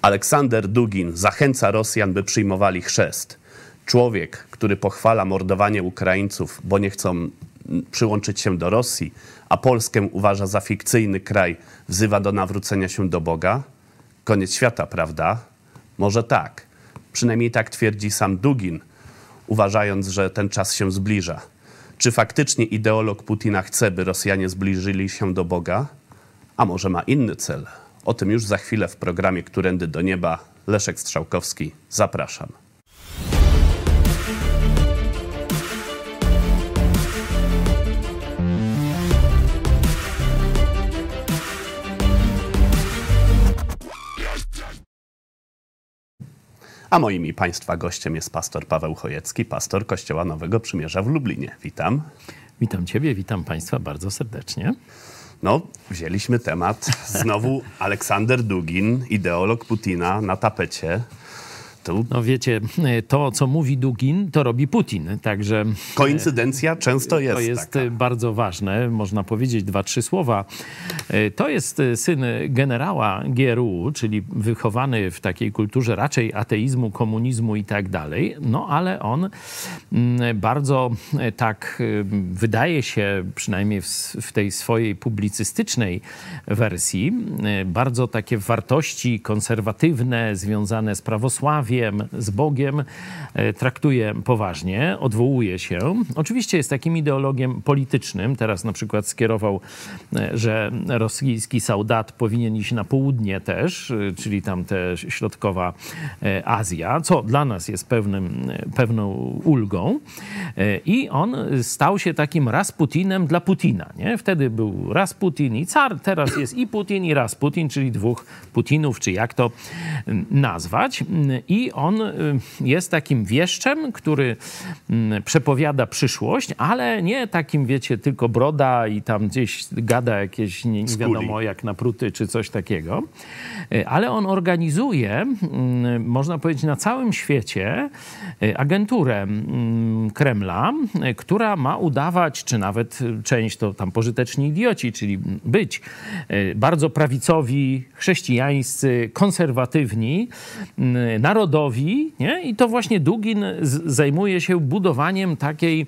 Aleksander Dugin zachęca Rosjan, by przyjmowali chrzest. Człowiek, który pochwala mordowanie Ukraińców, bo nie chcą przyłączyć się do Rosji, a Polskę uważa za fikcyjny kraj, wzywa do nawrócenia się do Boga? Koniec świata, prawda? Może tak. Przynajmniej tak twierdzi sam Dugin, uważając, że ten czas się zbliża. Czy faktycznie ideolog Putina chce, by Rosjanie zbliżyli się do Boga? A może ma inny cel? O tym już za chwilę w programie Którędy do Nieba. Leszek Strzałkowski, zapraszam. A moim i Państwa gościem jest pastor Paweł Chojecki, pastor Kościoła Nowego Przymierza w Lublinie. Witam. Witam Ciebie, witam Państwa bardzo serdecznie. No, wzięliśmy temat. Znowu Aleksander Dugin, ideolog Putina na tapecie. Tu. No wiecie, to co mówi Dugin, to robi Putin, także... Koincydencja często jest. To jest taka. bardzo ważne, można powiedzieć 2-3 słowa. To jest syn generała GRU, czyli wychowany w takiej kulturze raczej ateizmu, komunizmu i tak dalej, no ale on bardzo tak wydaje się, przynajmniej w tej swojej publicystycznej wersji, bardzo takie wartości konserwatywne, związane z prawosławiem, z Bogiem, traktuje poważnie, odwołuje się. Oczywiście jest takim ideologiem politycznym. Teraz na przykład skierował, że rosyjski soldat powinien iść na południe też, czyli tam te środkowa Azja, co dla nas jest pewną ulgą. I on stał się takim Rasputinem dla Putina. Nie? Wtedy był Rasputin i car, teraz jest i Putin, i Rasputin, czyli dwóch Putinów, czy jak to nazwać. I on jest takim wieszczem, który przepowiada przyszłość, ale nie takim, wiecie, tylko broda i tam gdzieś gada jakieś nie wiadomo jak napruty czy coś takiego. Ale on organizuje, można powiedzieć, na całym świecie agenturę Kremla, która ma udawać, czy nawet część to tam pożyteczni idioci, czyli być bardzo prawicowi, chrześcijańscy, konserwatywni, narodowi, nie? I to właśnie Dugin zajmuje się budowaniem takiej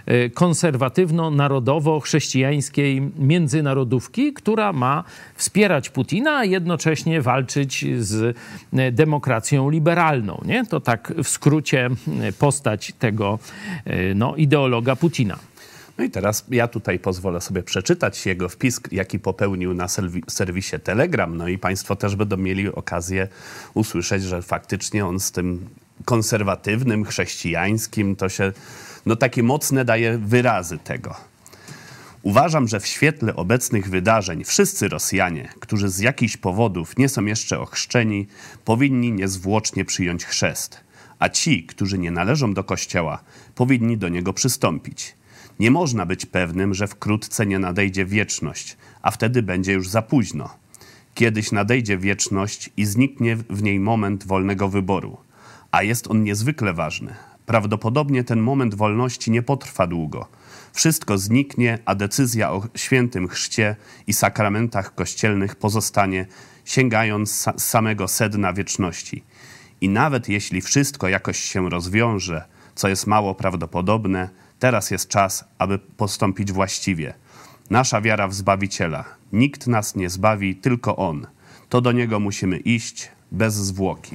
konserwatywno-narodowo-chrześcijańskiej międzynarodówki, która ma wspierać Putina, a jednocześnie walczyć z demokracją liberalną. Nie? To tak w skrócie postać tego ideologa Putina. No i teraz ja tutaj pozwolę sobie przeczytać jego wpis, jaki popełnił na serwisie Telegram. No i Państwo też będą mieli okazję usłyszeć, że faktycznie on z tym konserwatywnym, chrześcijańskim to się, takie mocne daje wyrazy tego. Uważam, że w świetle obecnych wydarzeń wszyscy Rosjanie, którzy z jakichś powodów nie są jeszcze ochrzczeni, powinni niezwłocznie przyjąć chrzest, a ci, którzy nie należą do Kościoła, powinni do niego przystąpić. Nie można być pewnym, że wkrótce nie nadejdzie wieczność, a wtedy będzie już za późno. Kiedyś nadejdzie wieczność i zniknie w niej moment wolnego wyboru. A jest on niezwykle ważny. Prawdopodobnie ten moment wolności nie potrwa długo. Wszystko zniknie, a decyzja o świętym chrzcie i sakramentach kościelnych pozostanie, sięgając samego sedna wieczności. I nawet jeśli wszystko jakoś się rozwiąże, co jest mało prawdopodobne, teraz jest czas, aby postąpić właściwie. Nasza wiara w Zbawiciela. Nikt nas nie zbawi, tylko On. To do Niego musimy iść bez zwłoki.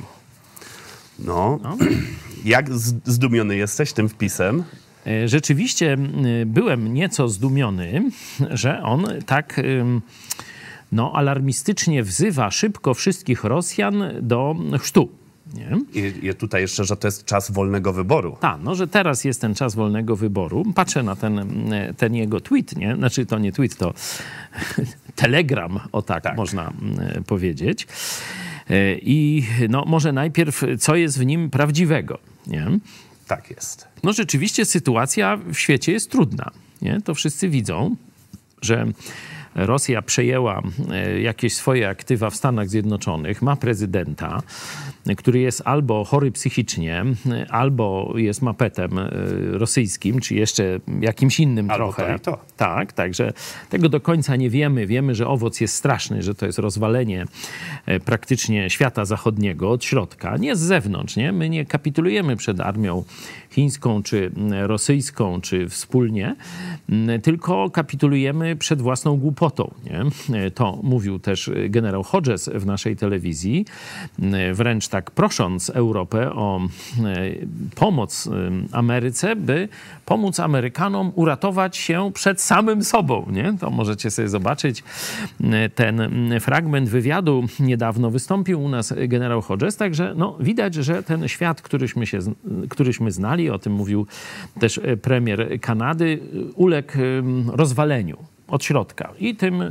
Jak zdumiony jesteś tym wpisem? Rzeczywiście byłem nieco zdumiony, że on tak alarmistycznie wzywa szybko wszystkich Rosjan do chrztu. Nie? I tutaj jeszcze, że to jest czas wolnego wyboru. Tak, że teraz jest ten czas wolnego wyboru. Patrzę na ten jego tweet, nie? Znaczy to nie tweet, to telegram, tak można powiedzieć. I może najpierw, co jest w nim prawdziwego, nie? Tak jest. Rzeczywiście sytuacja w świecie jest trudna, nie? To wszyscy widzą, że Rosja przejęła jakieś swoje aktywa w Stanach Zjednoczonych, ma prezydenta, który jest albo chory psychicznie, albo jest mapetem rosyjskim, czy jeszcze jakimś innym albo trochę. To i to. Tak, także tego do końca nie wiemy. Wiemy, że owoc jest straszny, że to jest rozwalenie praktycznie świata zachodniego od środka, nie z zewnątrz. Nie? My nie kapitulujemy przed armią chińską, czy rosyjską, czy wspólnie, tylko kapitulujemy przed własną głupotą. Nie? To mówił też generał Hodges w naszej telewizji, wręcz tak prosząc Europę o pomoc Ameryce, by pomóc Amerykanom uratować się przed samym sobą. Nie? To możecie sobie zobaczyć ten fragment wywiadu. Niedawno wystąpił u nas generał Hodges, także no, widać, że ten świat, któryśmy znali, o tym mówił też premier Kanady, uległ rozwaleniu od środka. I tym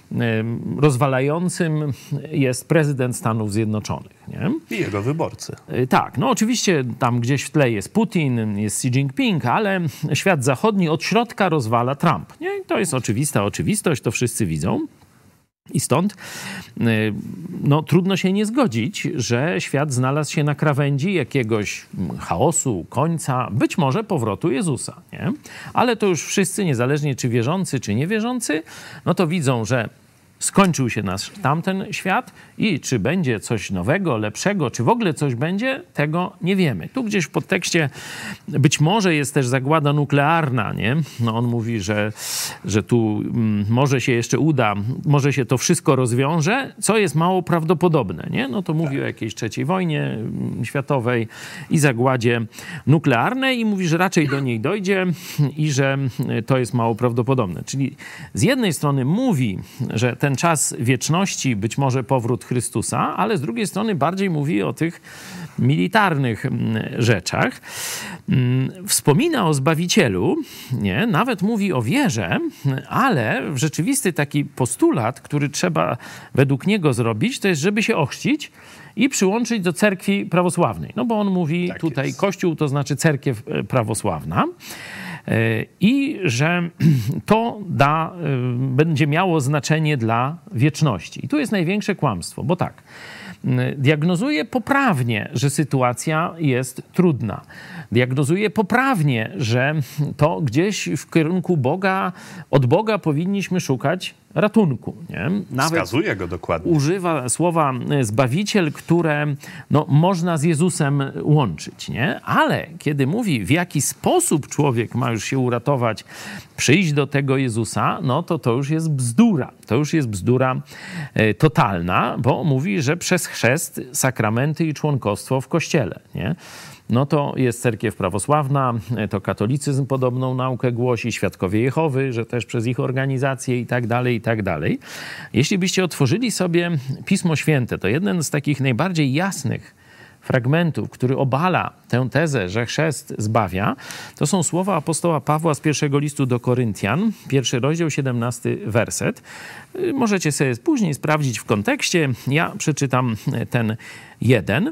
rozwalającym jest prezydent Stanów Zjednoczonych. Nie? I jego wyborcy. Tak, no oczywiście tam gdzieś w tle jest Putin, jest Xi Jinping, ale świat zachodni od środka rozwala Trump. Nie? To jest oczywista oczywistość, to wszyscy widzą. I stąd no, trudno się nie zgodzić, że świat znalazł się na krawędzi jakiegoś chaosu, końca, być może powrotu Jezusa. Nie? Ale to już wszyscy, niezależnie czy wierzący, czy niewierzący, no to widzą, że skończył się nasz tamten świat i czy będzie coś nowego, lepszego, czy w ogóle coś będzie, tego nie wiemy. Tu gdzieś w podtekście być może jest też zagłada nuklearna, nie? No on mówi, że tu może się jeszcze uda, może się to wszystko rozwiąże, co jest mało prawdopodobne, nie? No to mówi o jakiejś III wojnie światowej i zagładzie nuklearnej i mówi, że raczej do niej dojdzie i że to jest mało prawdopodobne. Czyli z jednej strony mówi, że ten czas wieczności, być może powrót Chrystusa, ale z drugiej strony bardziej mówi o tych militarnych rzeczach. Wspomina o Zbawicielu, nie? Nawet mówi o wierze, ale rzeczywisty taki postulat, który trzeba według niego zrobić, to jest, żeby się ochrzcić i przyłączyć do cerkwi prawosławnej. No bo on mówi tak tutaj jest. Kościół to znaczy cerkiew prawosławna. I że to będzie miało znaczenie dla wieczności. I tu jest największe kłamstwo, bo tak, diagnozuje poprawnie, że sytuacja jest trudna. Diagnozuje poprawnie, że to gdzieś w kierunku Boga, od Boga powinniśmy szukać ratunku. Nie? Nawet wskazuje go dokładnie. Używa słowa Zbawiciel, które no, można z Jezusem łączyć. Nie? Ale kiedy mówi, w jaki sposób człowiek ma już się uratować, przyjść do tego Jezusa, no to już jest bzdura. To już jest bzdura totalna, bo mówi, że przez chrzest, sakramenty i członkostwo w Kościele. Nie? No to jest cerkiew prawosławna, to katolicyzm podobną naukę głosi, Świadkowie Jehowy, że też przez ich organizację i tak dalej, i tak dalej. Jeśli byście otworzyli sobie Pismo Święte, to jeden z takich najbardziej jasnych fragmentów, który obala tę tezę, że chrzest zbawia, to są słowa apostoła Pawła z pierwszego listu do Koryntian, 1 rozdział, 17 werset. Możecie sobie później sprawdzić w kontekście. Ja przeczytam ten jeden.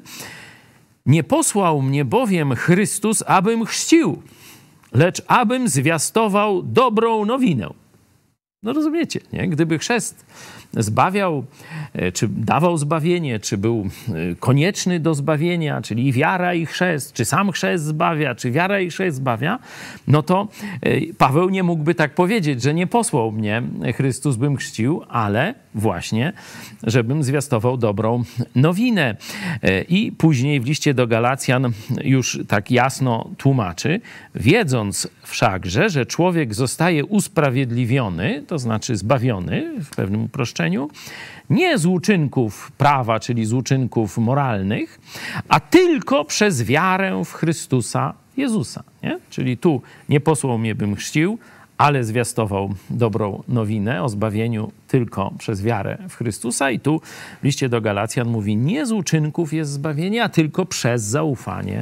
Nie posłał mnie bowiem Chrystus, abym chrzcił, lecz abym zwiastował dobrą nowinę. No rozumiecie, nie? Gdyby chrzest zbawiał, czy dawał zbawienie, czy był konieczny do zbawienia, czyli wiara i chrzest, czy sam chrzest zbawia, czy wiara i chrzest zbawia, no to Paweł nie mógłby tak powiedzieć, że nie posłał mnie Chrystus, bym chrzcił, ale właśnie, żebym zwiastował dobrą nowinę. I później w liście do Galacjan już tak jasno tłumaczy, wiedząc wszakże, że człowiek zostaje usprawiedliwiony, to znaczy zbawiony w pewnym uproszczeniu, nie z uczynków prawa, czyli z uczynków moralnych, a tylko przez wiarę w Chrystusa Jezusa. Nie? Czyli tu nie posłał mnie, bym chrzcił, ale zwiastował dobrą nowinę o zbawieniu tylko przez wiarę w Chrystusa. I tu w liście do Galacjan mówi, nie z uczynków jest zbawienie, a tylko przez zaufanie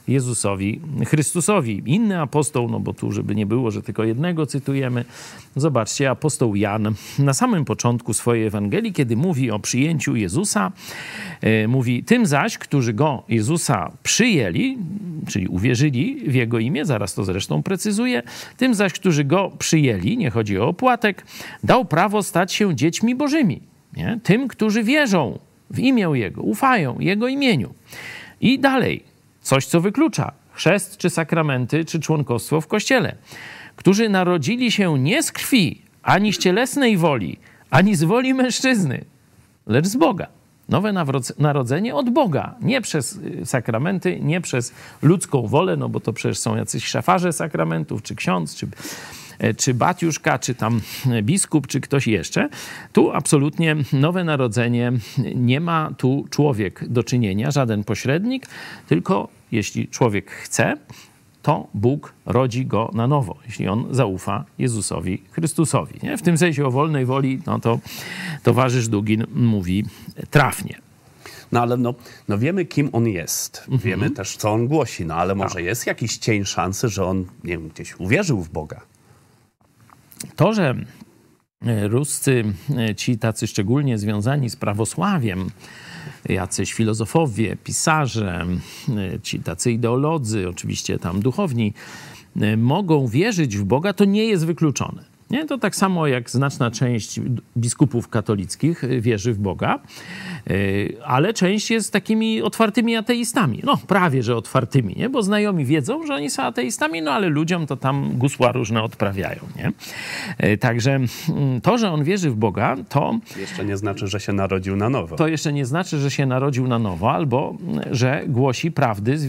Jezusowi Chrystusowi. Inny apostoł, no bo tu, żeby nie było, że tylko jednego cytujemy, zobaczcie, apostoł Jan na samym początku swojej Ewangelii, kiedy mówi o przyjęciu Jezusa, mówi: tym zaś, którzy go, Jezusa, przyjęli, czyli uwierzyli w Jego imię, zaraz to zresztą precyzuje, tym zaś, którzy go przyjęli, nie chodzi o opłatek, dał prawo stać się dziećmi bożymi. Nie? Tym, którzy wierzą w imię Jego, ufają Jego imieniu. I dalej, coś, co wyklucza chrzest, czy sakramenty, czy członkostwo w Kościele. Którzy narodzili się nie z krwi, ani z cielesnej woli, ani z woli mężczyzny, lecz z Boga. Nowe narodzenie od Boga, nie przez sakramenty, nie przez ludzką wolę, no bo to przecież są jacyś szafarze sakramentów, czy ksiądz, czy baciuszka, czy tam biskup, czy ktoś jeszcze. Tu absolutnie nowe narodzenie, nie ma tu człowiek do czynienia, żaden pośrednik, tylko jeśli człowiek chce, to Bóg rodzi go na nowo, jeśli on zaufa Jezusowi Chrystusowi. Nie? W tym sensie o wolnej woli, no to towarzysz Dugin mówi trafnie. No ale no wiemy, kim on jest. Wiemy też, co on głosi. No ale może jest jakiś cień szansy, że on, nie wiem, gdzieś uwierzył w Boga. To, że Ruscy, ci tacy szczególnie związani z prawosławiem, jacyś filozofowie, pisarze, ci tacy ideolodzy, oczywiście tam duchowni, mogą wierzyć w Boga, to nie jest wykluczone. Nie? To tak samo jak znaczna część biskupów katolickich wierzy w Boga, ale część jest takimi otwartymi ateistami. No prawie, że otwartymi, nie? Bo znajomi wiedzą, że oni są ateistami, no ale ludziom to tam gusła różne odprawiają. Nie? Także to, że on wierzy w Boga, to... Jeszcze nie znaczy, że się narodził na nowo. To jeszcze nie znaczy, że się narodził na nowo, albo że głosi prawdy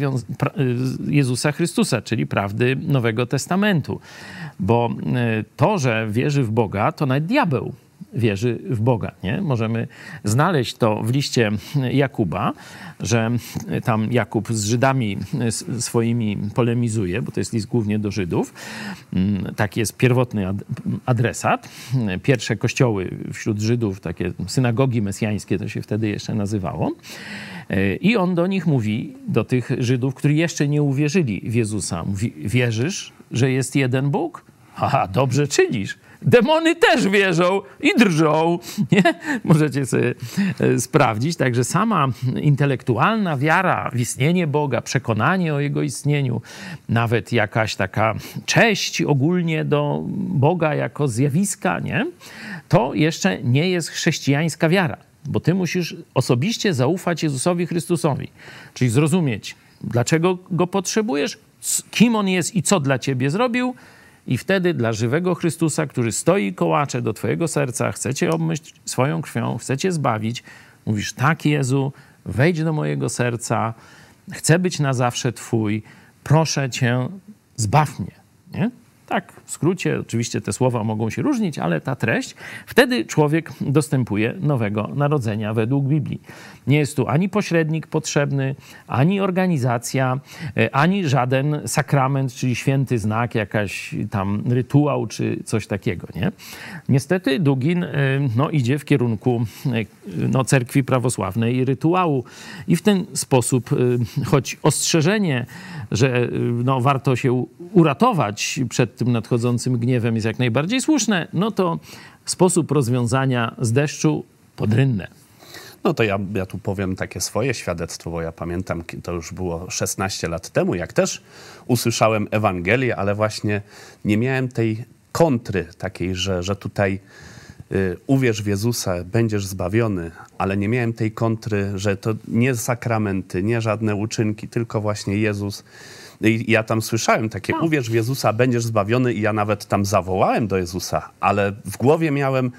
Jezusa Chrystusa, czyli prawdy Nowego Testamentu. Bo to, że wierzy w Boga, to nawet diabeł wierzy w Boga. Nie? Możemy znaleźć to w liście Jakuba, że tam Jakub z Żydami swoimi polemizuje, bo to jest list głównie do Żydów. Taki jest pierwotny adresat. Pierwsze kościoły wśród Żydów, takie synagogi mesjańskie, to się wtedy jeszcze nazywało. I on do nich mówi, do tych Żydów, którzy jeszcze nie uwierzyli w Jezusa. Mówi: wierzysz, że jest jeden Bóg? Aha, dobrze czynisz. Demony też wierzą i drżą. Nie? Możecie sobie sprawdzić. Także sama intelektualna wiara w istnienie Boga, przekonanie o Jego istnieniu, nawet jakaś taka cześć ogólnie do Boga jako zjawiska, nie? To jeszcze nie jest chrześcijańska wiara. Bo ty musisz osobiście zaufać Jezusowi Chrystusowi. Czyli zrozumieć, dlaczego Go potrzebujesz, kim On jest i co dla ciebie zrobił. I wtedy dla żywego Chrystusa, który stoi i kołacze do twojego serca, chce cię obmyć swoją krwią, chce cię zbawić, mówisz: tak, Jezu, wejdź do mojego serca, chcę być na zawsze twój, proszę cię, zbaw mnie. Nie? Tak, w skrócie, oczywiście te słowa mogą się różnić, ale ta treść, wtedy człowiek dostępuje nowego narodzenia według Biblii. Nie jest tu ani pośrednik potrzebny, ani organizacja, ani żaden sakrament, czyli święty znak, jakaś tam rytuał, czy coś takiego. Nie? Niestety Dugin idzie w kierunku cerkwi prawosławnej i rytuału. I w ten sposób, choć ostrzeżenie, że warto się uratować przed tym nadchodzącym gniewem jest jak najbardziej słuszne, no to sposób rozwiązania z deszczu podrynne. No to ja tu powiem takie swoje świadectwo, bo ja pamiętam, to już było 16 lat temu, jak też usłyszałem Ewangelię, ale właśnie nie miałem tej kontry takiej, że tutaj uwierz w Jezusa, będziesz zbawiony, ale nie miałem tej kontry, że to nie sakramenty, nie żadne uczynki, tylko właśnie Jezus. I ja tam słyszałem takie: uwierz w Jezusa, będziesz zbawiony, i ja nawet tam zawołałem do Jezusa, ale w głowie miałem,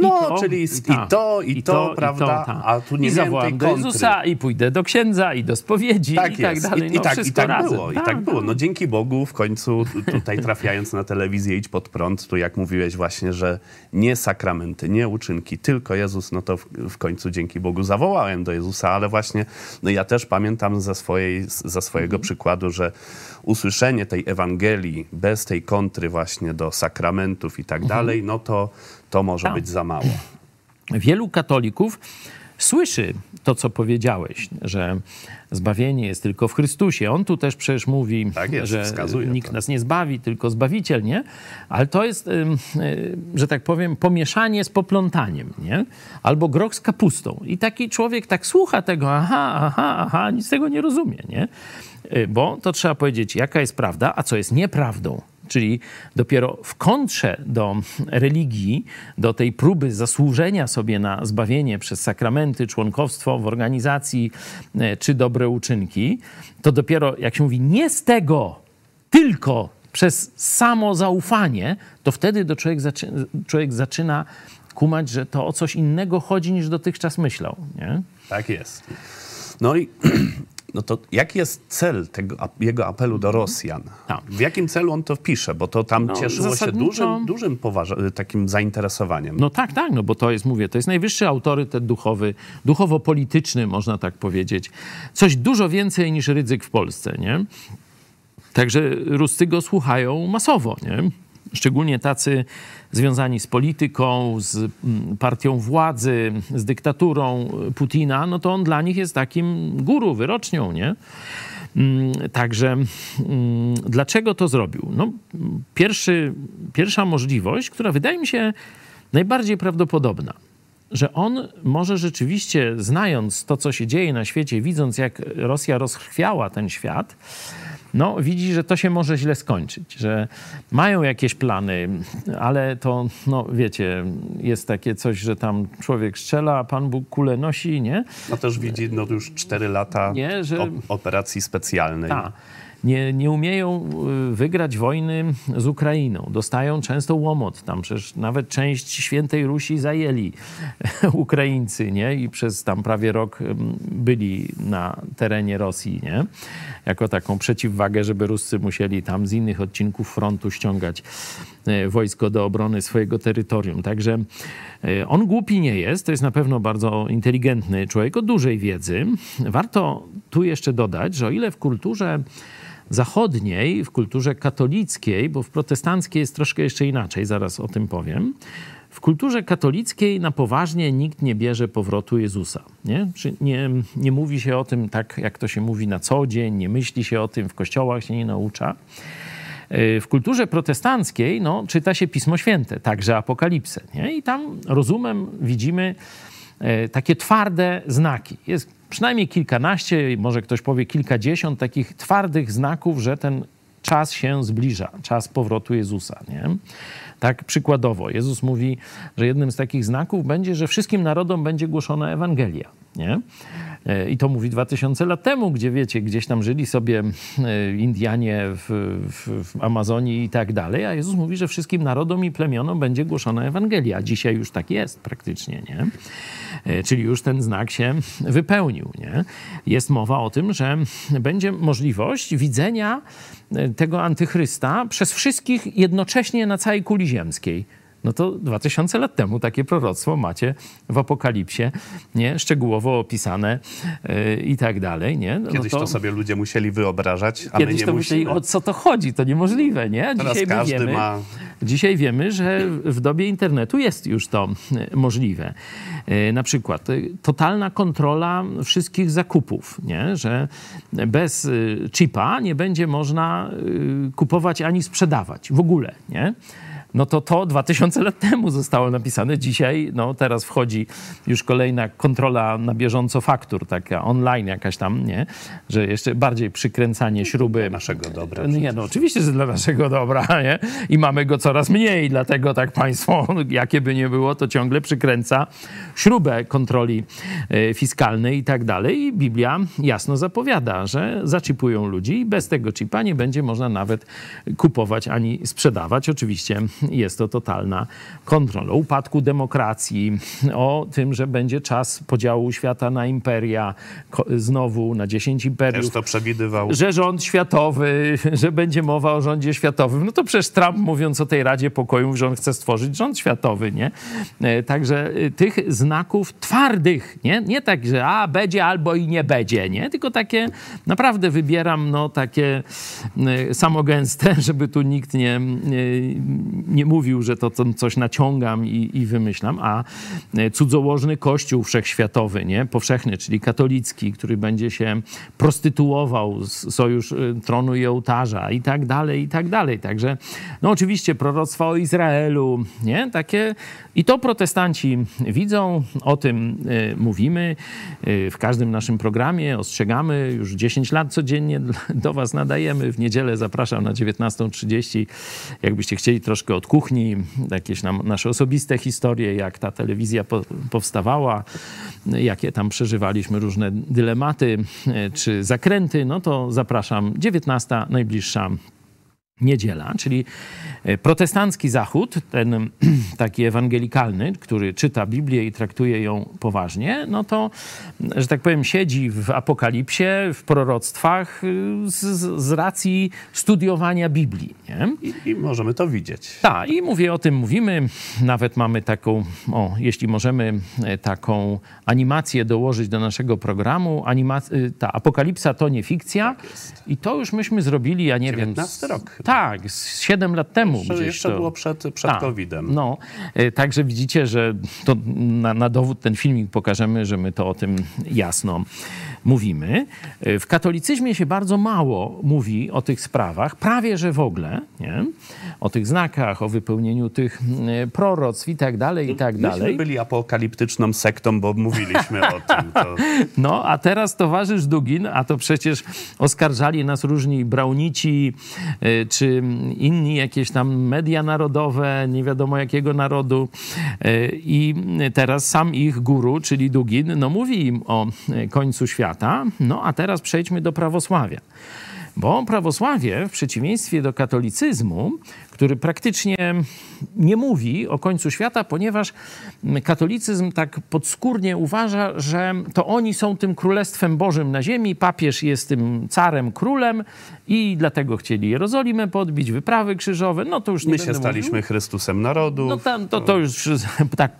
i to, prawda, a tu nie miałem tej kontry. Do Jezusa i pójdę do księdza i do spowiedzi i tak dalej. I tak było. No dzięki Bogu w końcu tutaj trafiając na telewizję Idź Pod Prąd, tu jak mówiłeś właśnie, że nie sakramenty, nie uczynki, tylko Jezus, no to w końcu dzięki Bogu zawołałem do Jezusa, ale właśnie ja też pamiętam ze swojego przykładu, że usłyszenie tej Ewangelii bez tej kontry właśnie do sakramentów i tak dalej, no to może być za mało. Wielu katolików słyszy to, co powiedziałeś, że zbawienie jest tylko w Chrystusie. On tu też przecież mówi, tak jest, że nikt nas nie zbawi, tylko Zbawiciel, nie? Ale to jest, że tak powiem, pomieszanie z poplątaniem, nie? Albo groch z kapustą. I taki człowiek tak słucha tego, aha, nic z tego nie rozumie, nie? Bo to trzeba powiedzieć, jaka jest prawda, a co jest nieprawdą. Czyli dopiero w kontrze do religii, do tej próby zasłużenia sobie na zbawienie przez sakramenty, członkostwo w organizacji czy dobre uczynki, to dopiero, jak się mówi, nie z tego, tylko przez samo zaufanie, to wtedy człowiek zaczyna kumać, że to o coś innego chodzi, niż dotychczas myślał. Nie? Tak jest. No i no to jaki jest cel jego apelu do Rosjan? W jakim celu on to wpisze? Bo to tam cieszyło się dużym takim zainteresowaniem. No tak, no bo to jest, mówię, to jest najwyższy autorytet duchowy, duchowo-polityczny, można tak powiedzieć. Coś dużo więcej niż Rydzyk w Polsce, nie? Także Ruscy go słuchają masowo, nie? Szczególnie tacy związani z polityką, z partią władzy, z dyktaturą Putina, no to on dla nich jest takim guru, wyrocznią, nie? Także dlaczego to zrobił? No, pierwsza możliwość, która wydaje mi się najbardziej prawdopodobna, że on może rzeczywiście, znając to, co się dzieje na świecie, widząc, jak Rosja rozchwiała ten świat, no widzi, że to się może źle skończyć, że mają jakieś plany, ale to, no wiecie, jest takie coś, że tam człowiek strzela, a Pan Bóg kulę nosi, nie? No też widzi, no już 4 lata operacji specjalnej. Nie umieją wygrać wojny z Ukrainą. Dostają często łomot. Tam przecież nawet część Świętej Rusi zajęli Ukraińcy, nie? I przez tam prawie rok byli na terenie Rosji, nie? Jako taką przeciwwagę, żeby Ruscy musieli tam z innych odcinków frontu ściągać wojsko do obrony swojego terytorium. Także on głupi nie jest. To jest na pewno bardzo inteligentny człowiek o dużej wiedzy. Warto tu jeszcze dodać, że o ile w kulturze zachodniej, w kulturze katolickiej, bo w protestanckiej jest troszkę jeszcze inaczej, zaraz o tym powiem. W kulturze katolickiej na poważnie nikt nie bierze powrotu Jezusa. Nie mówi się o tym tak, jak to się mówi na co dzień, nie myśli się o tym, w kościołach się nie naucza. W kulturze protestanckiej czyta się Pismo Święte, także Apokalipsę. Nie? I tam rozumem widzimy takie twarde znaki. Jest przynajmniej kilkanaście, może ktoś powie kilkadziesiąt takich twardych znaków, że ten czas się zbliża, czas powrotu Jezusa. Nie? Tak przykładowo, Jezus mówi, że jednym z takich znaków będzie, że wszystkim narodom będzie głoszona Ewangelia. Nie? I to mówi 2000 lat temu, gdzie wiecie, gdzieś tam żyli sobie Indianie w Amazonii i tak dalej, a Jezus mówi, że wszystkim narodom i plemionom będzie głoszona Ewangelia. Dzisiaj już tak jest praktycznie, nie? Czyli już ten znak się wypełnił, nie? Jest mowa o tym, że będzie możliwość widzenia tego antychrysta przez wszystkich jednocześnie na całej kuli ziemskiej. No to 2000 lat temu takie proroctwo macie w Apokalipsie, nie? Szczegółowo opisane i tak dalej, nie? No Kiedyś to sobie ludzie musieli wyobrażać, a my nie musimy. O co to chodzi? To niemożliwe, nie? Dzisiaj wiemy, że w dobie internetu jest już to możliwe. Na przykład totalna kontrola wszystkich zakupów, nie? Że bez chipa nie będzie można kupować ani sprzedawać w ogóle, nie? No to 2000 lat temu zostało napisane. Dzisiaj, teraz wchodzi już kolejna kontrola na bieżąco faktur, taka online jakaś tam, nie? Że jeszcze bardziej przykręcanie śruby. Dla naszego dobra. Nie, oczywiście, że dla naszego dobra, nie? I mamy go coraz mniej, dlatego tak państwo, jakie by nie było, to ciągle przykręca śrubę kontroli fiskalnej i tak dalej. I Biblia jasno zapowiada, że zaczipują ludzi i bez tego chipa nie będzie można nawet kupować ani sprzedawać. Oczywiście jest to totalna kontrola. O upadku demokracji, o tym, że będzie czas podziału świata na imperia, znowu na 10 imperiów. Też to przewidywał. Że rząd światowy, że będzie mowa o rządzie światowym. No to przecież Trump, mówiąc o tej Radzie Pokoju, że on chce stworzyć rząd światowy, nie? Także tych znaków twardych, nie tak, że będzie albo i nie będzie, nie? Tylko takie, naprawdę wybieram, takie samogęste, żeby tu nikt nie mówił, że to coś naciągam i wymyślam, a cudzołożny kościół wszechświatowy, nie? Powszechny, czyli katolicki, który będzie się prostytuował, sojusz tronu i ołtarza i tak dalej, i tak dalej. Także, no oczywiście proroctwa o Izraelu, nie? Takie, i to protestanci widzą, o tym mówimy w każdym naszym programie, ostrzegamy, już 10 lat codziennie do was nadajemy. W niedzielę zapraszam na 19:30, jakbyście chcieli troszkę od kuchni, jakieś nasze osobiste historie, jak ta telewizja powstawała, jakie tam przeżywaliśmy różne dylematy czy zakręty, no to zapraszam, 19, najbliższa niedziela, czyli protestancki Zachód, ten taki ewangelikalny, który czyta Biblię i traktuje ją poważnie, no to, że tak powiem, siedzi w apokalipsie, w proroctwach z racji studiowania Biblii. Nie? I możemy to widzieć. Tak, i mówimy, nawet mamy taką, jeśli możemy taką animację dołożyć do naszego programu, ta apokalipsa to nie fikcja, tak i to już myśmy zrobili, ja nie 19 wiem... rok. Tak, 7 lat temu. Jeszcze było przed COVID-em. No, także widzicie, że to na dowód ten filmik pokażemy, że my to o tym jasno mówimy. W katolicyzmie się bardzo mało mówi o tych sprawach, prawie że w ogóle, nie? O tych znakach, o wypełnieniu tych proroctw i tak dalej, i tak dalej. Myśmy byli apokaliptyczną sektą, bo mówiliśmy o tym. To... No, a teraz towarzysz Dugin, a to przecież oskarżali nas różni braunici, czy inni jakieś tam media narodowe, nie wiadomo jakiego narodu. I teraz sam ich guru, czyli Dugin, no mówi im o końcu świata. No a teraz przejdźmy do prawosławia. Bo prawosławie, w przeciwieństwie do katolicyzmu, który praktycznie nie mówi o końcu świata, ponieważ katolicyzm tak podskórnie uważa, że to oni są tym królestwem Bożym na ziemi, papież jest tym carem, królem i dlatego chcieli Jerozolimę podbić, wyprawy krzyżowe, no to już nie My będę się staliśmy mówił. Chrystusem narodów. No tam, to już tak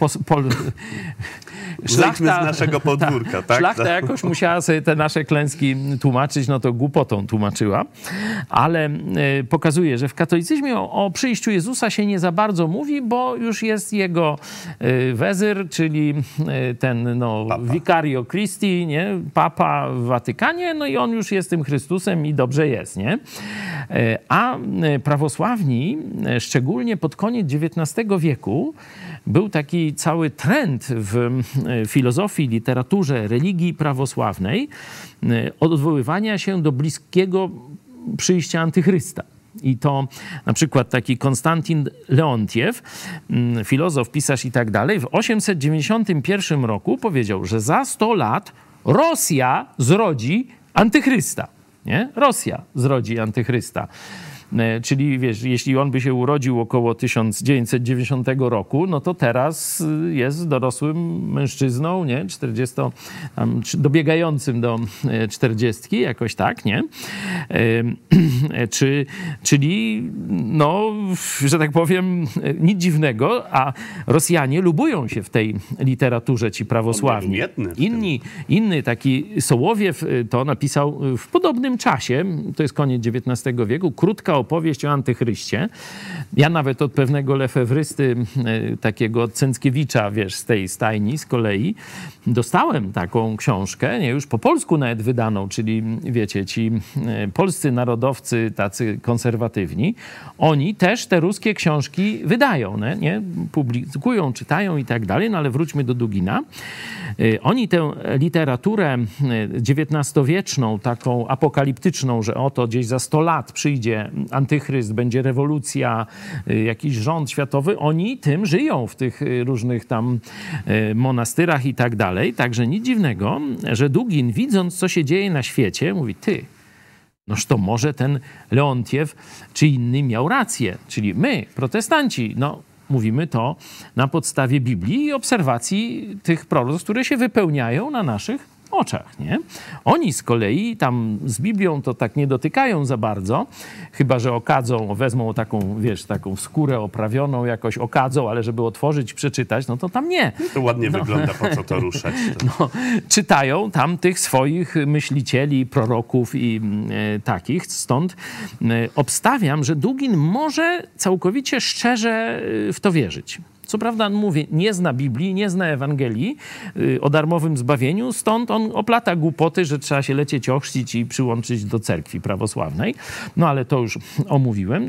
Zejdźmy z naszego podwórka, tak? Szlachta jakoś musiała sobie te nasze klęski tłumaczyć, no to głupotą tłumaczyła, ale pokazuje, że w katolicyzmie o przyjściu Jezusa się nie za bardzo mówi, bo już jest jego wezyr, czyli ten Vicario Christi, nie? Papa w Watykanie, no i on już jest tym Chrystusem i dobrze jest, nie? A prawosławni, szczególnie pod koniec XIX wieku, był taki cały trend w filozofii, literaturze, religii prawosławnej odwoływania się do bliskiego przyjścia Antychrysta. I to na przykład taki Konstantin Leontiew, filozof, pisarz i tak dalej, w 891 roku powiedział, że za 100 lat Rosja zrodzi Antychrysta. Nie? Rosja zrodzi Antychrysta. Czyli wiesz, jeśli on by się urodził około 1990 roku, no to teraz jest dorosłym mężczyzną, nie? 40, dobiegającym do 40, jakoś tak, nie? Czyli, no, że tak powiem, nic dziwnego, a Rosjanie lubują się w tej literaturze, ci prawosławni. Inny taki Sołowiew to napisał w podobnym czasie, to jest koniec XIX wieku, krótka opowieść o Antychryście. Ja nawet od pewnego lefewrysty, takiego od Cęckiewicza, wiesz, z tej stajni z kolei, dostałem taką książkę, nie, już po polsku nawet wydaną, czyli wiecie, ci polscy narodowcy, tacy konserwatywni, oni też te ruskie książki wydają, nie? Publikują, czytają i tak dalej, no ale wróćmy do Dugina. Oni tę literaturę XIX-wieczną, taką apokaliptyczną, że oto gdzieś za 100 lat przyjdzie Antychryst, będzie rewolucja, jakiś rząd światowy, oni tym żyją w tych różnych tam monastyrach i tak dalej. Także nic dziwnego, że Dugin, widząc, co się dzieje na świecie, mówi, noż to może ten Leontiew czy inny miał rację. Czyli my, protestanci, no mówimy to na podstawie Biblii i obserwacji tych proroctw, które się wypełniają na naszych oczach, nie? Oni z kolei tam z Biblią to tak nie dotykają za bardzo, chyba że okadzą, wezmą taką, wiesz, taką skórę oprawioną jakoś okadzą, ale żeby otworzyć, przeczytać, no to tam nie. To ładnie wygląda, po co to ruszać. No, czytają tam tych swoich myślicieli, proroków i takich. Stąd obstawiam, że Dugin może całkowicie szczerze w to wierzyć. Co prawda, mówię, nie zna Biblii, nie zna Ewangelii o darmowym zbawieniu, stąd on oplata głupoty, że trzeba się lecieć ochrzcić i przyłączyć do cerkwi prawosławnej. No ale to już omówiłem.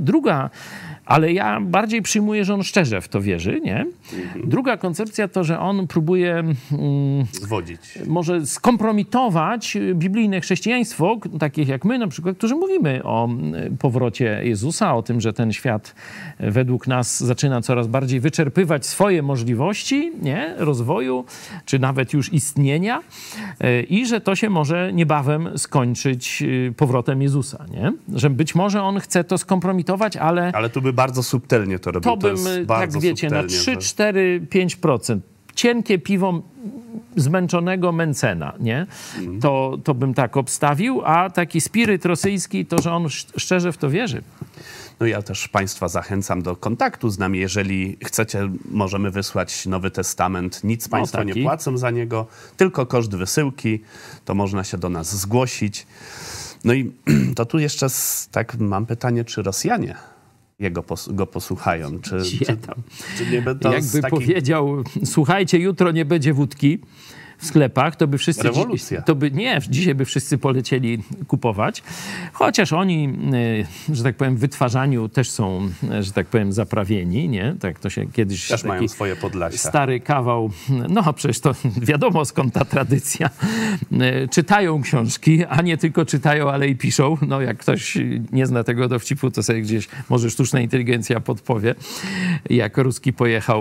Ale ja bardziej przyjmuję, że on szczerze w to wierzy, nie? Druga koncepcja to, że on próbuje zwodzić. Może skompromitować biblijne chrześcijaństwo, takich jak my na przykład, którzy mówimy o powrocie Jezusa, o tym, że ten świat według nas zaczyna coraz bardziej wyczerpywać swoje możliwości, nie? Rozwoju, czy nawet już istnienia i że to się może niebawem skończyć powrotem Jezusa, nie? Że być może on chce to skompromitować, ale tu by bardzo subtelnie to robił. To bym, tak wiecie, na 3, 4, 5%. Cienkie piwo zmęczonego Mencena, nie? To bym tak obstawił, a taki spiryt rosyjski, to że on szczerze w to wierzy. No ja też Państwa zachęcam do kontaktu z nami. Jeżeli chcecie, możemy wysłać Nowy Testament. Nic Państwo nie płacą za niego, tylko koszt wysyłki. To można się do nas zgłosić. No i to tu jeszcze tak mam pytanie, czy Rosjanie go posłuchają? Czy nie będą jakby powiedział, słuchajcie, jutro nie będzie wódki w sklepach, to by wszyscy... Rewolucja. Dzisiaj by wszyscy polecieli kupować. Chociaż oni, że tak powiem, w wytwarzaniu też są, że tak powiem, zaprawieni, nie? Tak to się kiedyś... Też mają swoje Podlasia. Stary kawał, no przecież to wiadomo skąd ta tradycja. Czytają książki, a nie tylko czytają, ale i piszą. No jak ktoś nie zna tego dowcipu, to sobie gdzieś może sztuczna inteligencja podpowie, jak Ruski pojechał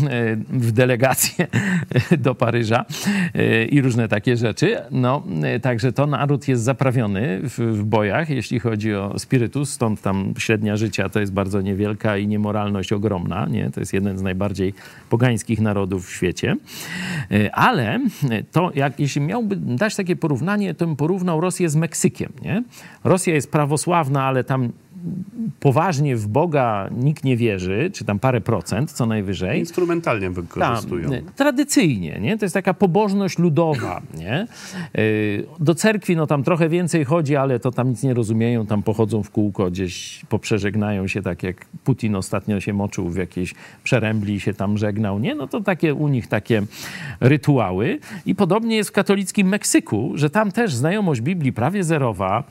w delegację do Paryża i różne takie rzeczy. No, także to naród jest zaprawiony w bojach, jeśli chodzi o spirytus, stąd tam średnia życia to jest bardzo niewielka i niemoralność ogromna, nie? To jest jeden z najbardziej pogańskich narodów w świecie. Ale to, jeśli miałby dać takie porównanie, to bym porównał Rosję z Meksykiem, nie? Rosja jest prawosławna, ale tam poważnie w Boga nikt nie wierzy, czy tam parę procent co najwyżej. Instrumentalnie wykorzystują. Tradycyjnie, nie? To jest taka pobożność ludowa, nie? Do cerkwi, no tam trochę więcej chodzi, ale to tam nic nie rozumieją, tam pochodzą w kółko, gdzieś poprzeżegnają się, tak jak Putin ostatnio się moczył w jakiejś przerębli i się tam żegnał, nie? No to takie u nich takie rytuały. I podobnie jest w katolickim Meksyku, że tam też znajomość Biblii prawie zerowa,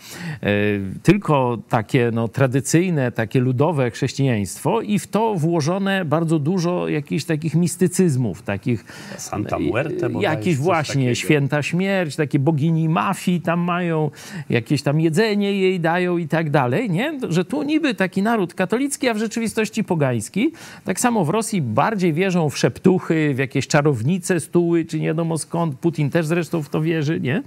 tylko takie, no tradycyjne, takie ludowe chrześcijaństwo i w to włożone bardzo dużo jakichś takich mistycyzmów, takich... Santa Muerte bodaj, jakieś właśnie, takiego. Święta śmierć, takie bogini mafii tam mają, jakieś tam jedzenie jej dają i tak dalej, nie? Że tu niby taki naród katolicki, a w rzeczywistości pogański. Tak samo w Rosji bardziej wierzą w szeptuchy, w jakieś czarownice, stuły, czy nie wiadomo skąd. Putin też zresztą w to wierzy, nie?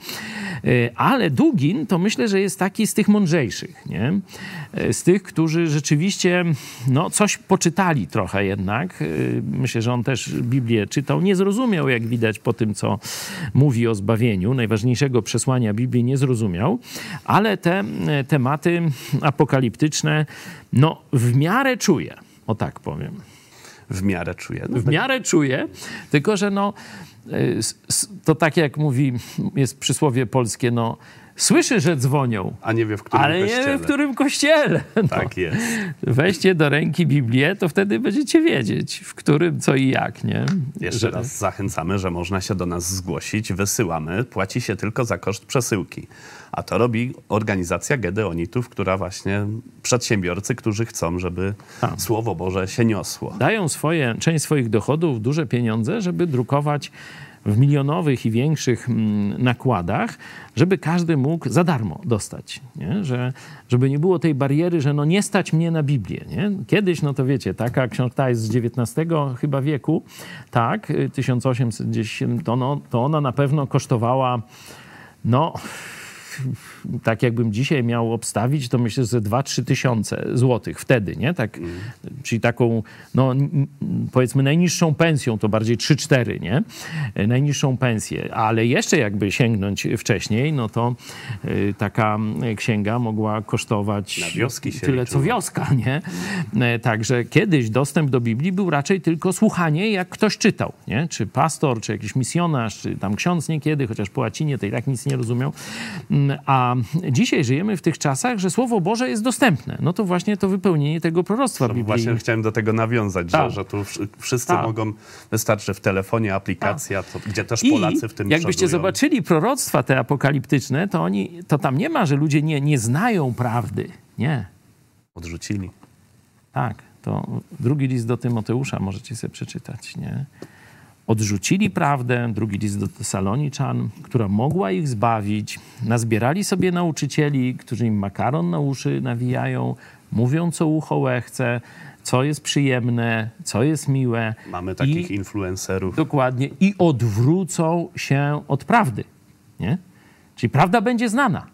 Ale Dugin to myślę, że jest taki z tych mądrzejszych, nie? Z tych, którzy rzeczywiście no, coś poczytali trochę jednak. Myślę, że on też Biblię czytał. Nie zrozumiał, jak widać po tym, co mówi o zbawieniu. Najważniejszego przesłania Biblii nie zrozumiał. Ale te tematy apokaliptyczne, no w miarę czuje. O tak powiem. W miarę czuje. No, w miarę czuje, tylko że no, to tak jak mówi, jest przysłowie polskie, no słyszy, że dzwonią, a nie wie, w którym kościele. Ale nie wie, w którym kościele. No. Tak jest. Weźcie do ręki Biblię, to wtedy będziecie wiedzieć, w którym, co i jak, nie? Jeszcze raz zachęcamy, że można się do nas zgłosić. Wysyłamy. Płaci się tylko za koszt przesyłki. A to robi organizacja Gedeonitów, która właśnie przedsiębiorcy, którzy chcą, żeby Słowo Boże się niosło. Dają część swoich dochodów, duże pieniądze, żeby drukować w milionowych i większych nakładach, żeby każdy mógł za darmo dostać. Nie? Żeby nie było tej bariery, że no nie stać mnie na Biblię. Nie? Kiedyś, no to wiecie, taka książka jest z XIX chyba wieku, tak, 1810, to ona na pewno kosztowała, no tak jakbym dzisiaj miał obstawić, to myślę, że 2-3 tysiące złotych wtedy, nie? Tak, czyli taką, no powiedzmy najniższą pensją, to bardziej 3-4, nie? Najniższą pensję, ale jeszcze jakby sięgnąć wcześniej, no to taka księga mogła kosztować na wioski się tyle, liczyło. co wioska, nie? Także kiedyś dostęp do Biblii był raczej tylko słuchanie, jak ktoś czytał, nie? Czy pastor, czy jakiś misjonarz, czy tam ksiądz niekiedy, chociaż po łacinie to i tak nic nie rozumiał. A dzisiaj żyjemy w tych czasach, że Słowo Boże jest dostępne. No to właśnie to wypełnienie tego proroctwa biblijnego. Właśnie chciałem do tego nawiązać, że tu wszyscy mogą, wystarczy w telefonie aplikacja, gdzie też Polacy w tym jakbyście przodują. zobaczyli proroctwa te apokaliptyczne, to tam nie ma, że ludzie nie znają prawdy. Nie. Odrzucili. Tak, to drugi list do Tymoteusza możecie sobie przeczytać, nie? Odrzucili prawdę, drugi list do Tesaloniczan, która mogła ich zbawić. Nazbierali sobie nauczycieli, którzy im makaron na uszy nawijają, mówią, co ucho łechce, co jest przyjemne, co jest miłe. Mamy takich influencerów. Dokładnie. I odwrócą się od prawdy, nie? Czyli prawda będzie znana.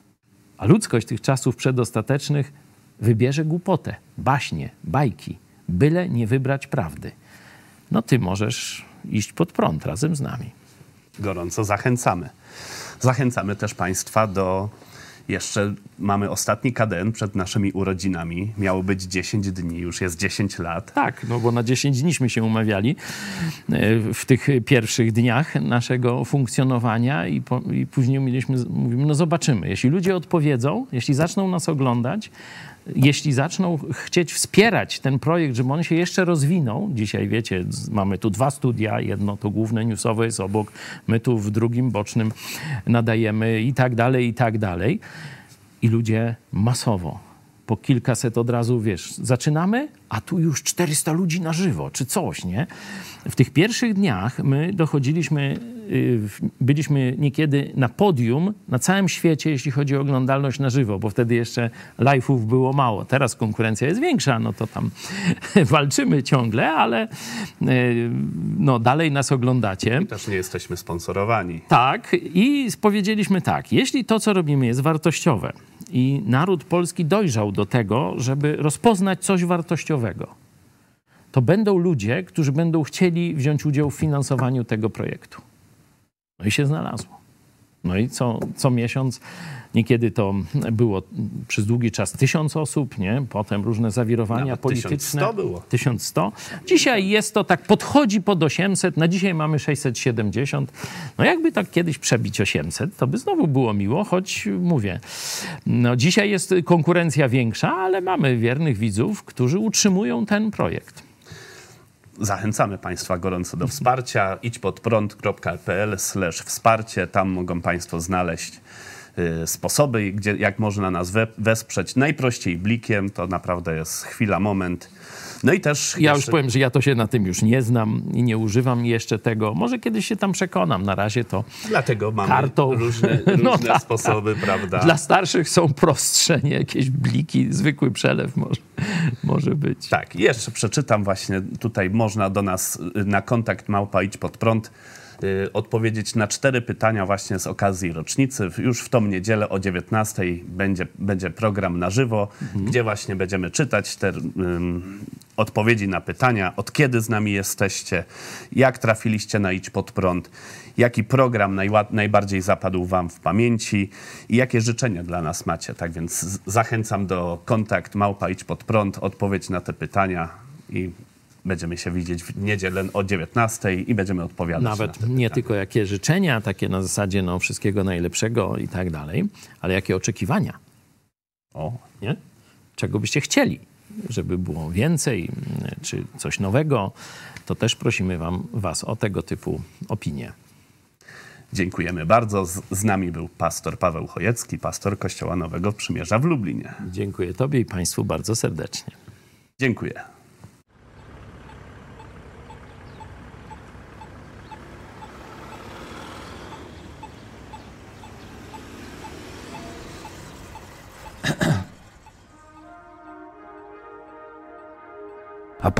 A ludzkość tych czasów przedostatecznych wybierze głupotę, baśnie, bajki, byle nie wybrać prawdy. No ty możesz iść pod prąd razem z nami. Gorąco zachęcamy. Zachęcamy też Państwa do... Jeszcze mamy ostatni KDN przed naszymi urodzinami. Miało być 10 dni, już jest 10 lat. Tak, no bo na 10 dniśmy się umawiali w tych pierwszych dniach naszego funkcjonowania i później mówimy, no zobaczymy. Jeśli ludzie odpowiedzą, jeśli zaczną nas oglądać, jeśli zaczną chcieć wspierać ten projekt, żeby on się jeszcze rozwinął, dzisiaj wiecie, mamy tu 2 studia, jedno to główne newsowe jest obok, my tu w drugim bocznym nadajemy i tak dalej. I ludzie masowo, po kilkaset od razu, wiesz, zaczynamy, a tu już 400 ludzi na żywo, czy coś, nie? W tych pierwszych dniach my byliśmy niekiedy na podium na całym świecie, jeśli chodzi o oglądalność na żywo, bo wtedy jeszcze live'ów było mało. Teraz konkurencja jest większa, no to tam walczymy ciągle, ale no dalej nas oglądacie. I też nie jesteśmy sponsorowani. Tak, i powiedzieliśmy tak, jeśli to, co robimy, jest wartościowe i naród polski dojrzał do tego, żeby rozpoznać coś wartościowego, to będą ludzie, którzy będą chcieli wziąć udział w finansowaniu tego projektu. No i się znalazło. No i co miesiąc, niekiedy to było przez długi czas 1000 osób, nie? Potem różne zawirowania nawet polityczne. 1100 było. 1100. Dzisiaj jest to tak, podchodzi pod 800, na dzisiaj mamy 670. No jakby tak kiedyś przebić 800, to by znowu było miło, choć mówię, no dzisiaj jest konkurencja większa, ale mamy wiernych widzów, którzy utrzymują ten projekt. Zachęcamy Państwa gorąco do wsparcia. idźpodprąd.pl/wsparcie. Tam mogą Państwo znaleźć sposoby, jak można nas wesprzeć. Najprościej blikiem. To naprawdę jest chwila, moment. No i też... Ja już powiem, że ja to się na tym już nie znam i nie używam jeszcze tego. Może kiedyś się tam przekonam. Na razie to dlatego mamy kartą. różne sposoby, prawda? Dla starszych są prostsze, nie? Jakieś bliki, zwykły przelew może być. Tak, jeszcze przeczytam właśnie. Tutaj można do nas na kontakt @idźpodprąd odpowiedzieć na 4 pytania właśnie z okazji rocznicy. Już w tą niedzielę o 19:00 będzie program na żywo, gdzie właśnie będziemy czytać te odpowiedzi na pytania, od kiedy z nami jesteście, jak trafiliście na Idź Pod Prąd, jaki program najbardziej zapadł wam w pamięci i jakie życzenia dla nas macie. Tak więc zachęcam do kontakt @idźpodprąd, odpowiedź na te pytania i będziemy się widzieć w niedzielę o 19:00 i będziemy odpowiadać Nawet na te pytania. nie tylko jakie życzenia, takie na zasadzie no, wszystkiego najlepszego i tak dalej, ale jakie oczekiwania. Nie? Czego byście chcieli, żeby było więcej, czy coś nowego, to też prosimy was o tego typu opinie. Dziękujemy bardzo. Z nami był pastor Paweł Chojecki, pastor Kościoła Nowego Przymierza w Lublinie. Dziękuję tobie i państwu bardzo serdecznie. Dziękuję.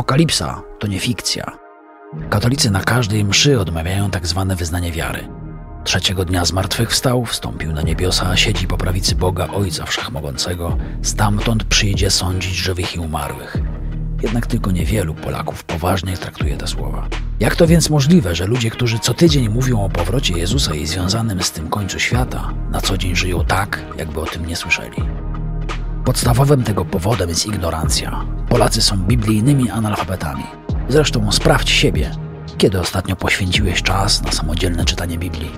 Apokalipsa to nie fikcja. Katolicy na każdej mszy odmawiają tak zwane wyznanie wiary. Trzeciego dnia zmartwychwstał, wstąpił na niebiosa, a siedzi po prawicy Boga Ojca Wszechmogącego. Stamtąd przyjdzie sądzić żywych i umarłych. Jednak tylko niewielu Polaków poważnie traktuje te słowa. Jak to więc możliwe, że ludzie, którzy co tydzień mówią o powrocie Jezusa i związanym z tym końcu świata, na co dzień żyją tak, jakby o tym nie słyszeli? Podstawowym tego powodem jest ignorancja. Polacy są biblijnymi analfabetami. Zresztą sprawdź siebie, kiedy ostatnio poświęciłeś czas na samodzielne czytanie Biblii.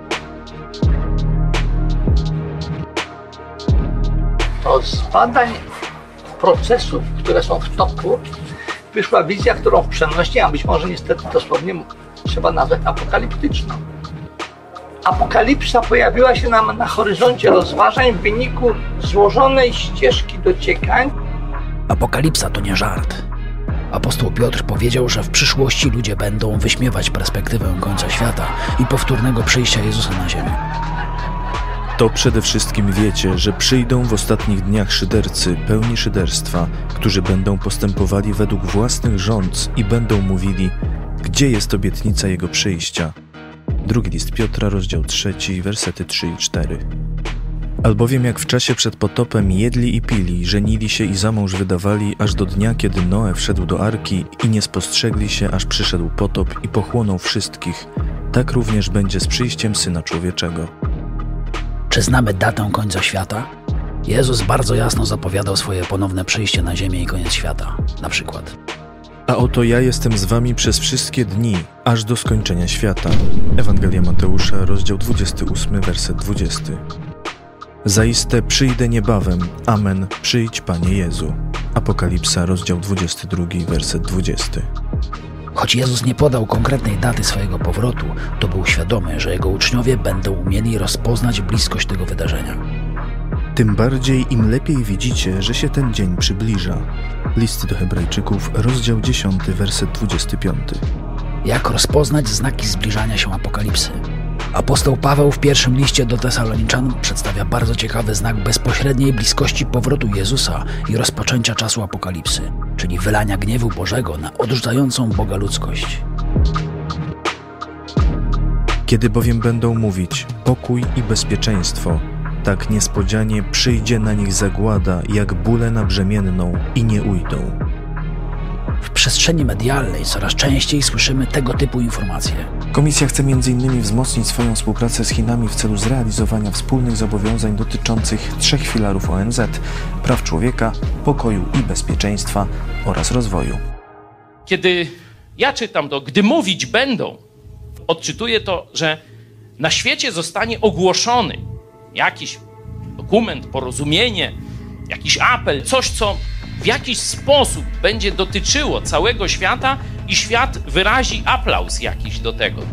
To z badań procesów, które są w toku, wyszła wizja, którą w przenośni, a być może niestety dosłownie trzeba nazwać apokaliptyczną. Apokalipsa pojawiła się nam na horyzoncie rozważań w wyniku złożonej ścieżki dociekań. Apokalipsa to nie żart. Apostoł Piotr powiedział, że w przyszłości ludzie będą wyśmiewać perspektywę końca świata i powtórnego przyjścia Jezusa na ziemię. To przede wszystkim wiecie, że przyjdą w ostatnich dniach szydercy, pełni szyderstwa, którzy będą postępowali według własnych rządz i będą mówili, gdzie jest obietnica Jego przyjścia. Drugi list Piotra, rozdział 3, wersety 3 i 4. Albowiem jak w czasie przed potopem jedli i pili, żenili się i za mąż wydawali, aż do dnia, kiedy Noe wszedł do arki i nie spostrzegli się, aż przyszedł potop i pochłonął wszystkich, tak również będzie z przyjściem Syna Człowieczego. Czy znamy datę końca świata? Jezus bardzo jasno zapowiadał swoje ponowne przyjście na ziemię i koniec świata. Na przykład: A oto ja jestem z wami przez wszystkie dni, aż do skończenia świata. Ewangelia Mateusza, rozdział 28, werset 20. Zaiste przyjdę niebawem. Amen. Przyjdź, Panie Jezu. Apokalipsa, rozdział 22, werset 20. Choć Jezus nie podał konkretnej daty swojego powrotu, to był świadomy, że Jego uczniowie będą umieli rozpoznać bliskość tego wydarzenia. Tym bardziej im lepiej widzicie, że się ten dzień przybliża. List do Hebrajczyków, rozdział 10, werset 25. Jak rozpoznać znaki zbliżania się apokalipsy? Apostoł Paweł w pierwszym liście do Tesaloniczan przedstawia bardzo ciekawy znak bezpośredniej bliskości powrotu Jezusa i rozpoczęcia czasu apokalipsy, czyli wylania gniewu Bożego na odrzucającą Boga ludzkość. Kiedy bowiem będą mówić pokój i bezpieczeństwo, tak niespodzianie przyjdzie na nich zagłada, jak bóle na brzemienną i nie ujdą. W przestrzeni medialnej coraz częściej słyszymy tego typu informacje. Komisja chce m.in. wzmocnić swoją współpracę z Chinami w celu zrealizowania wspólnych zobowiązań dotyczących 3 filarów ONZ: praw człowieka, pokoju i bezpieczeństwa oraz rozwoju. Kiedy ja czytam to, gdy mówić będą, odczytuję to, że na świecie zostanie ogłoszony jakiś dokument, porozumienie, jakiś apel, coś, co w jakiś sposób będzie dotyczyło całego świata i świat wyrazi aplauz jakiś do tego.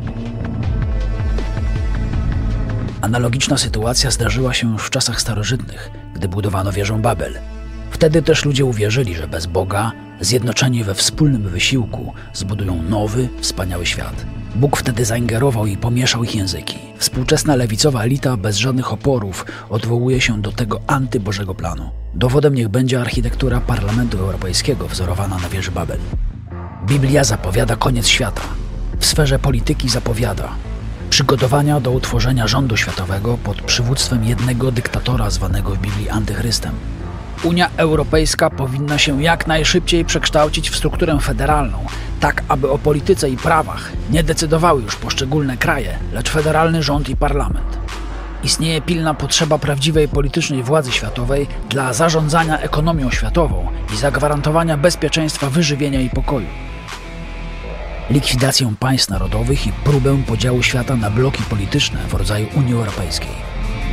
Analogiczna sytuacja zdarzyła się już w czasach starożytnych, gdy budowano wieżę Babel. Wtedy też ludzie uwierzyli, że bez Boga, zjednoczeni we wspólnym wysiłku, zbudują nowy, wspaniały świat. Bóg wtedy zaingerował i pomieszał ich języki. Współczesna lewicowa elita bez żadnych oporów odwołuje się do tego antybożego planu. Dowodem niech będzie architektura Parlamentu Europejskiego wzorowana na wieży Babel. Biblia zapowiada koniec świata. W sferze polityki zapowiada przygotowania do utworzenia rządu światowego pod przywództwem jednego dyktatora zwanego w Biblii antychrystem. Unia Europejska powinna się jak najszybciej przekształcić w strukturę federalną, tak aby o polityce i prawach nie decydowały już poszczególne kraje, lecz federalny rząd i parlament. Istnieje pilna potrzeba prawdziwej politycznej władzy światowej dla zarządzania ekonomią światową i zagwarantowania bezpieczeństwa wyżywienia i pokoju. Likwidację państw narodowych i próbę podziału świata na bloki polityczne w rodzaju Unii Europejskiej.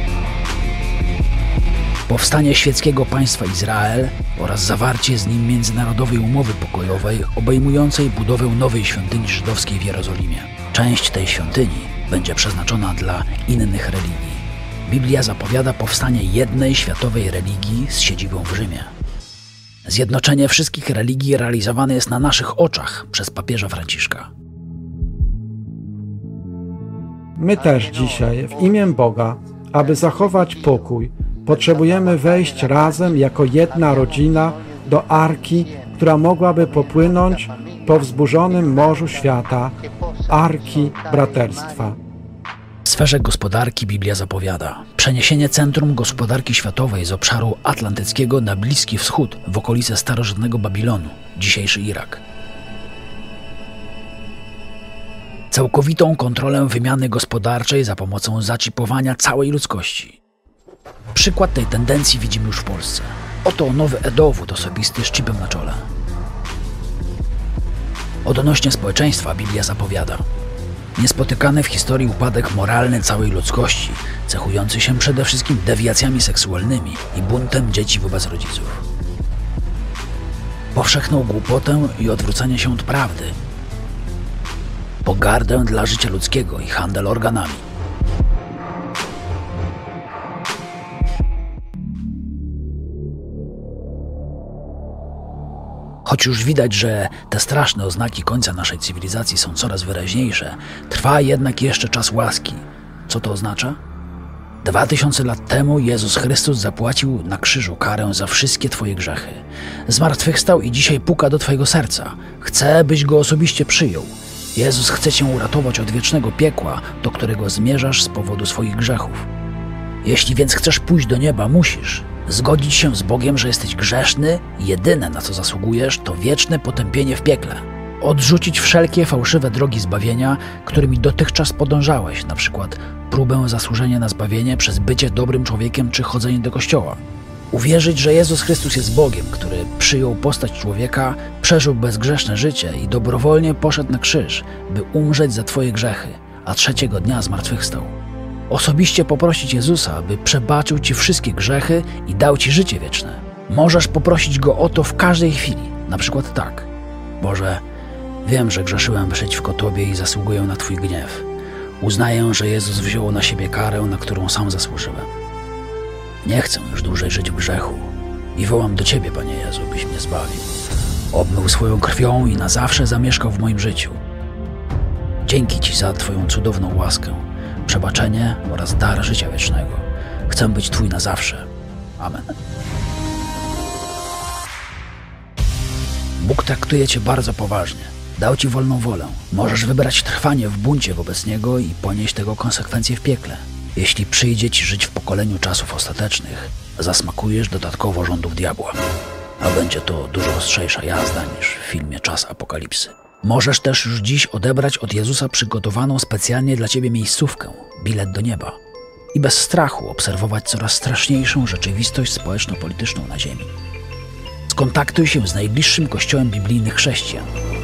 Powstanie świeckiego państwa Izrael oraz zawarcie z nim międzynarodowej umowy pokojowej obejmującej budowę nowej świątyni żydowskiej w Jerozolimie. Część tej świątyni będzie przeznaczona dla innych religii. Biblia zapowiada powstanie jednej światowej religii z siedzibą w Rzymie. Zjednoczenie wszystkich religii realizowane jest na naszych oczach przez papieża Franciszka. My też dzisiaj w imię Boga, aby zachować pokój, potrzebujemy wejść razem jako jedna rodzina do arki, która mogłaby popłynąć po wzburzonym morzu świata, arki braterstwa. W sferze gospodarki Biblia zapowiada przeniesienie centrum gospodarki światowej z obszaru atlantyckiego na Bliski Wschód, w okolice starożytnego Babilonu, dzisiejszy Irak. Całkowitą kontrolę wymiany gospodarczej za pomocą zaczipowania całej ludzkości. Przykład tej tendencji widzimy już w Polsce. Oto nowy e-dowód osobisty z czipem na czole. Odnośnie społeczeństwa Biblia zapowiada niespotykany w historii upadek moralny całej ludzkości, cechujący się przede wszystkim dewiacjami seksualnymi i buntem dzieci wobec rodziców. Powszechną głupotę i odwrócenie się od prawdy. Pogardę dla życia ludzkiego i handel organami. Choć już widać, że te straszne oznaki końca naszej cywilizacji są coraz wyraźniejsze, trwa jednak jeszcze czas łaski. Co to oznacza? 2000 lat temu Jezus Chrystus zapłacił na krzyżu karę za wszystkie twoje grzechy. Zmartwychwstał i dzisiaj puka do twojego serca. Chce, byś go osobiście przyjął. Jezus chce cię uratować od wiecznego piekła, do którego zmierzasz z powodu swoich grzechów. Jeśli więc chcesz pójść do nieba, musisz zgodzić się z Bogiem, że jesteś grzeszny i jedyne, na co zasługujesz, to wieczne potępienie w piekle. Odrzucić wszelkie fałszywe drogi zbawienia, którymi dotychczas podążałeś, na przykład próbę zasłużenia na zbawienie przez bycie dobrym człowiekiem czy chodzenie do kościoła. Uwierzyć, że Jezus Chrystus jest Bogiem, który przyjął postać człowieka, przeżył bezgrzeszne życie i dobrowolnie poszedł na krzyż, by umrzeć za twoje grzechy, a trzeciego dnia zmartwychwstał. Osobiście poprosić Jezusa, by przebaczył ci wszystkie grzechy i dał ci życie wieczne. Możesz poprosić Go o to w każdej chwili, na przykład tak: Boże, wiem, że grzeszyłem przeciwko Tobie i zasługuję na Twój gniew. Uznaję, że Jezus wziął na siebie karę, na którą sam zasłużyłem. Nie chcę już dłużej żyć w grzechu i wołam do Ciebie, Panie Jezu, byś mnie zbawił. Obmył swoją krwią i na zawsze zamieszkał w moim życiu. Dzięki Ci za Twoją cudowną łaskę, przebaczenie oraz dar życia wiecznego. Chcę być Twój na zawsze. Amen. Bóg traktuje Cię bardzo poważnie. Dał Ci wolną wolę. Możesz wybrać trwanie w buncie wobec Niego i ponieść tego konsekwencje w piekle. Jeśli przyjdzie Ci żyć w pokoleniu czasów ostatecznych, zasmakujesz dodatkowo rządów diabła. A będzie to dużo ostrzejsza jazda niż w filmie Czas Apokalipsy. Możesz też już dziś odebrać od Jezusa przygotowaną specjalnie dla Ciebie miejscówkę, bilet do nieba. I bez strachu obserwować coraz straszniejszą rzeczywistość społeczno-polityczną na ziemi. Skontaktuj się z najbliższym kościołem biblijnych chrześcijan.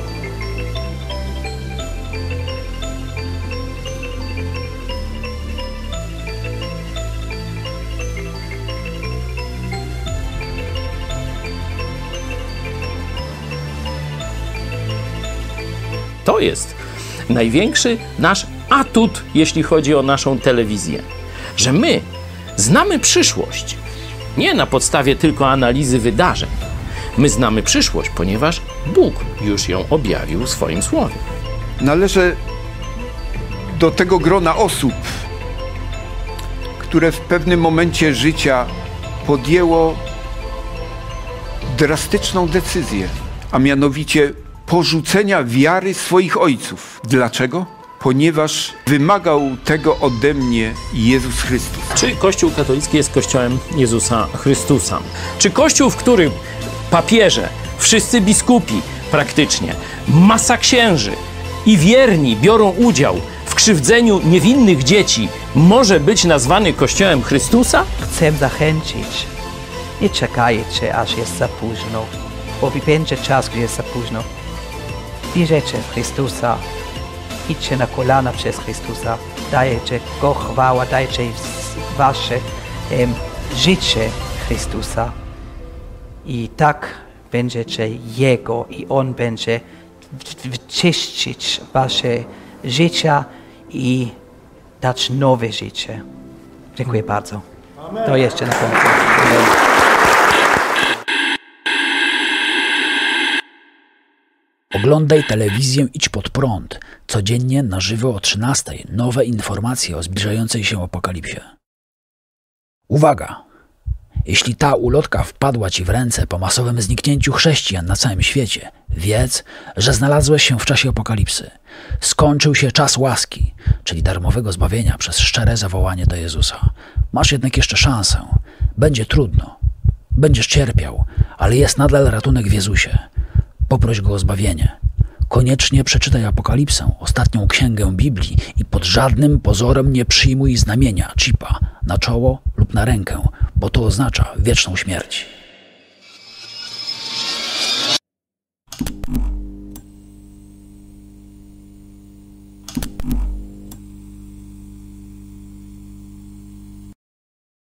To jest największy nasz atut, jeśli chodzi o naszą telewizję. Że my znamy przyszłość. Nie na podstawie tylko analizy wydarzeń. My znamy przyszłość, ponieważ Bóg już ją objawił w swoim słowie. Należę do tego grona osób, które w pewnym momencie życia podjęło drastyczną decyzję, a mianowicie porzucenia wiary swoich ojców. Dlaczego? Ponieważ wymagał tego ode mnie Jezus Chrystus. Czy Kościół katolicki jest Kościołem Jezusa Chrystusa? Czy Kościół, w którym papieże, wszyscy biskupi praktycznie, masa księży i wierni biorą udział w krzywdzeniu niewinnych dzieci, może być nazwany Kościołem Chrystusa? Chcę zachęcić. Nie czekajcie, aż jest za późno, bo będzie czas, gdy jest za późno. Wierzcie w Chrystusa, idźcie na kolana przez Chrystusa, dajcie Go chwała, dajcie wasze życie Chrystusa i tak będziecie Jego i On będzie wyczyścić wasze życia i dać nowe życie. Dziękuję bardzo. To jeszcze na końcu. Oglądaj telewizję Idź Pod Prąd. Codziennie na żywo o 13:00 nowe informacje o zbliżającej się apokalipsie. Uwaga! Jeśli ta ulotka wpadła ci w ręce po masowym zniknięciu chrześcijan na całym świecie, wiedz, że znalazłeś się w czasie apokalipsy. Skończył się czas łaski, czyli darmowego zbawienia przez szczere zawołanie do Jezusa. Masz jednak jeszcze szansę. Będzie trudno. Będziesz cierpiał, ale jest nadal ratunek w Jezusie. Poproś Go o zbawienie. Koniecznie przeczytaj Apokalipsę, ostatnią księgę Biblii i pod żadnym pozorem nie przyjmuj znamienia, chipa, na czoło lub na rękę, bo to oznacza wieczną śmierć.